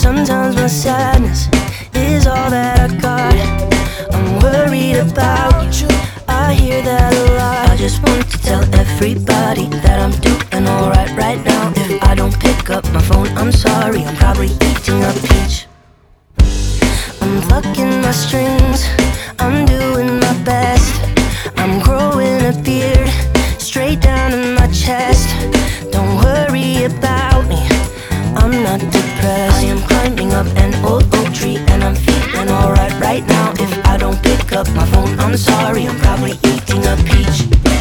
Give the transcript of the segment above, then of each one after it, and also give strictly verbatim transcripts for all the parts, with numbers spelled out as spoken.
Sometimes my sadness is all that I got. I'm worried about you, I hear that a lot. I just want to tell everybody that I'm doing alright right now. If I don't pick up my phone, I'm sorry, I'm probably eating a peach. I'm plucking my strings, I'm doing my best. I'm growing a beard, straight down in my chest. Don't worry about me, I'm not depressed. I am climbing up an old oak tree and I'm feeling alright right now. If I don't pick up my phone, I'm sorry, I'm probably eating a peach.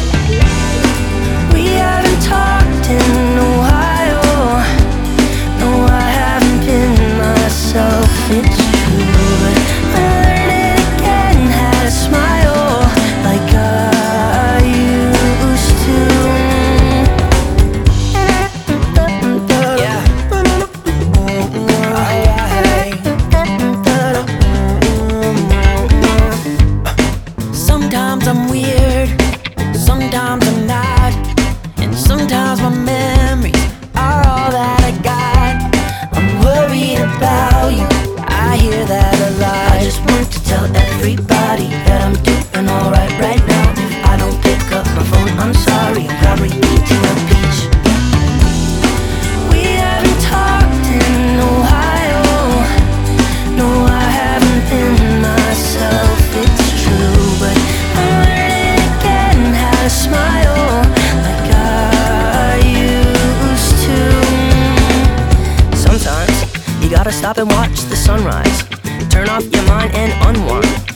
We haven't talked in a while. No, I haven't been myself, it's true, but I'm learning again how to smile like I used to. Yeah. Sometimes I'm weird, sometimes I'm not, and sometimes my memories are all that I got. I'm worried about you, I hear that a lot. I just want to tell everybody that I'm doing alright right now. If I don't pick up my phone, I'm sorry, I'm probably eating a peach. We haven't talked in a while. No, I haven't been myself, it's true, but I'm learning again how to smile like I used to. Sometimes you gotta stop and watch the sunrise. Turn off your mind and unwind.